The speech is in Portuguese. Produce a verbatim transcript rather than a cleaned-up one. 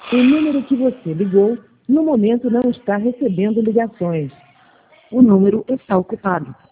O número que você ligou, no momento não está recebendo ligações. O número está ocupado.